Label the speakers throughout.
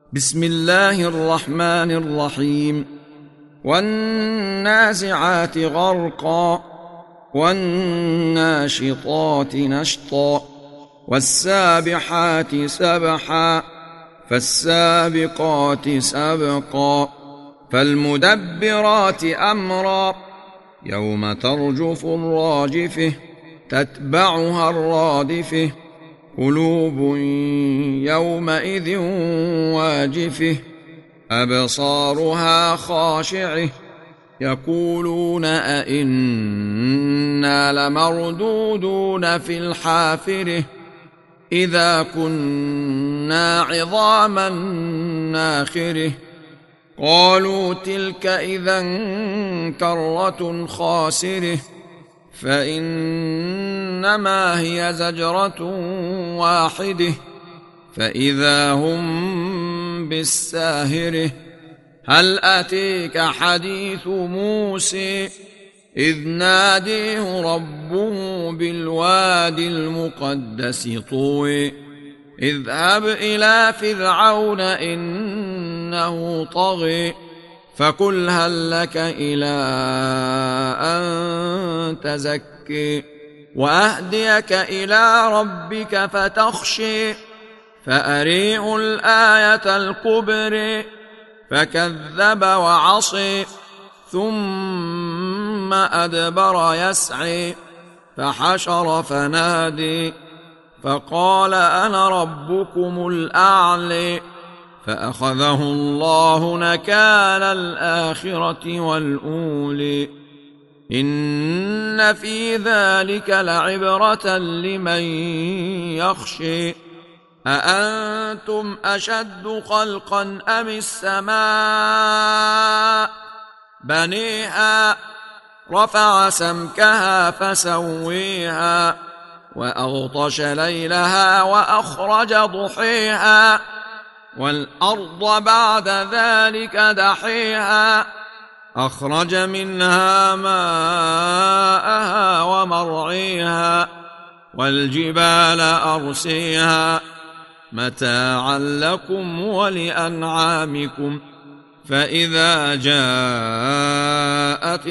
Speaker 1: بسم الله الرحمن الرحيم. والنازعات غرقا والناشطات نشطا والسابحات سبحا فالسابقات سبقا فالمدبرات أمرا يوم ترجف الراجفة تتبعها الرادفة قلوب يومئذ واجفة أبصارها خاشعة يقولون أئنا لمردودون في الحافرة إذا كنا عظاما ناخرة قالوا تلك إذا كرة خاسرة فإنما هي زجرة واحدة فإذا هم بالساهرة هل أتيك حديث موسى إذ ناديه ربه بالوادي المقدس طوى اذهب إلى فرعون إنه طغى فقل هل لك إلى أن تزكي وأهديك إلى ربك فتخشي فأريه الآية الكبرى فكذب وعصي ثم أدبر يسعي فحشر فنادي فقال أنا ربكم الأعلى فأخذه الله نكال الآخرة والأولى إن في ذلك لعبرة لمن يخشى أأنتم أشد خلقا أم السماء بنيها رفع سمكها فسويها وأغطش ليلها وأخرج ضحيها والأرض بعد ذلك دحيها أخرج منها ماءها ومرعيها والجبال أرسيها متاعا لكم ولأنعامكم فإذا جاءت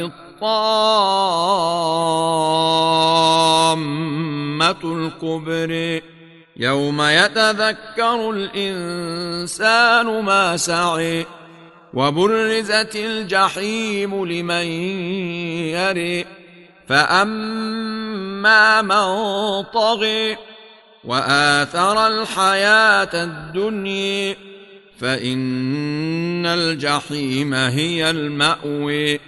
Speaker 1: الطامة الكبرى يوم يتذكر الإنسان ما سعى وبرزت الجحيم لمن يرى فأما من طغى وآثر الحياة الدنيا فإن الجحيم هي المأوى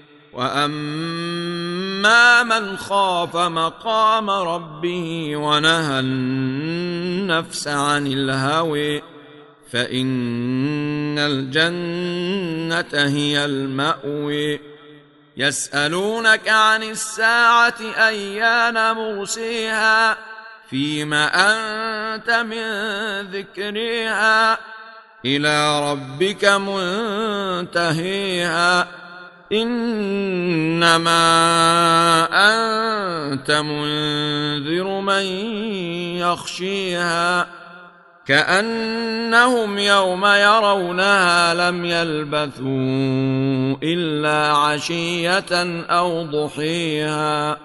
Speaker 1: وأما من خاف مقام ربه ونهى النفس عن الهوى فإن الجنة هي المأوى يسألونك عن الساعة أيان مرسيها فيما أنت من ذكرها إلى ربك منتهيها إنما أنت منذر من يخشيها كأنهم يوم يرونها لم يلبثوا إلا عشية أو ضحيها